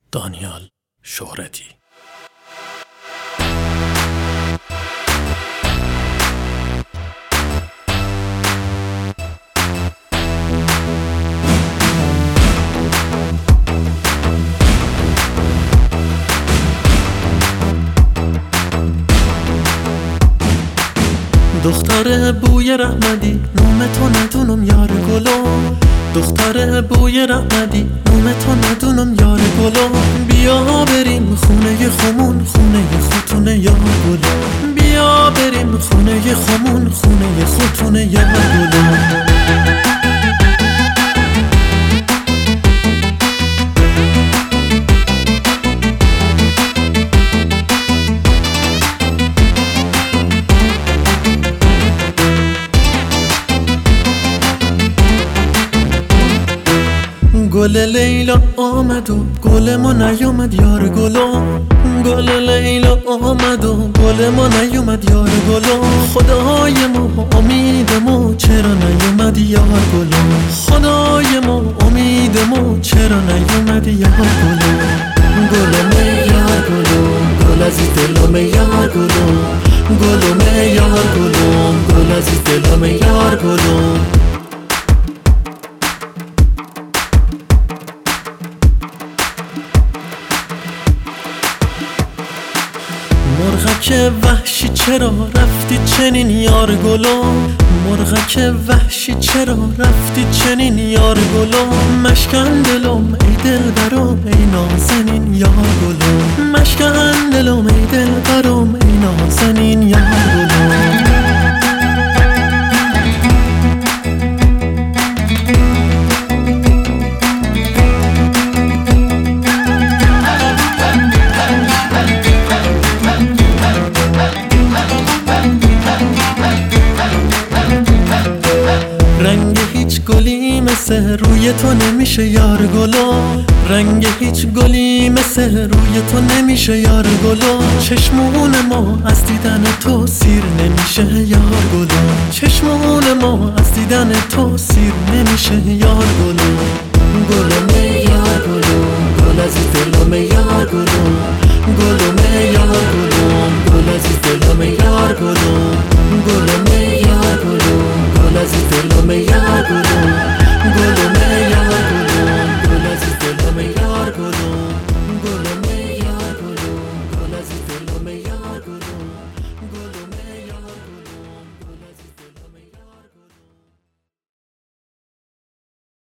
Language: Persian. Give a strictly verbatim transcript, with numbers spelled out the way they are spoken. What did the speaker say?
دانیال شهرتی. دختر بوی رحمدی نوم تو ندونم یار گلو، دختر بوی رحمدی نوم تو ندونم یار گلو. بیا بریم خونه خمون، خونه خوتونه یار گلو. بیا بریم خونه خمون، خونه خوتونه یار گلو. گل لیلا آمد و گل ما نیومد یار گلو. گل لیلا آمد و گل ما نیومد یار گلو. خدای ما امید ما چرا نیومد یار گلو. خدای ما امید ما چرا نیومد یار گلو. گلم یار گلو، گل عزیز دلم یار گلو. گلم یار گلو، گل عزیز دلم یار گلو. مرغک وحشی چرا رفتی چنین یار گلو. مرغک وحشی چرا رفتی چنین یار گلو. مشکن دلم ای دل برام ای نازنین یار گلو. مشکن دلم ای دل برام ای نازنین یار گلو. رنگ هیچ گلی مثل روی تو نمیشه یار گلو. رنگ هیچ گلی مثل روی تو نمیشه یار گلو. چشمون ما از دیدن تو سیر نمیشه یار گلو. چشمون ما از دیدن تو سیر نمیشه یار گلو.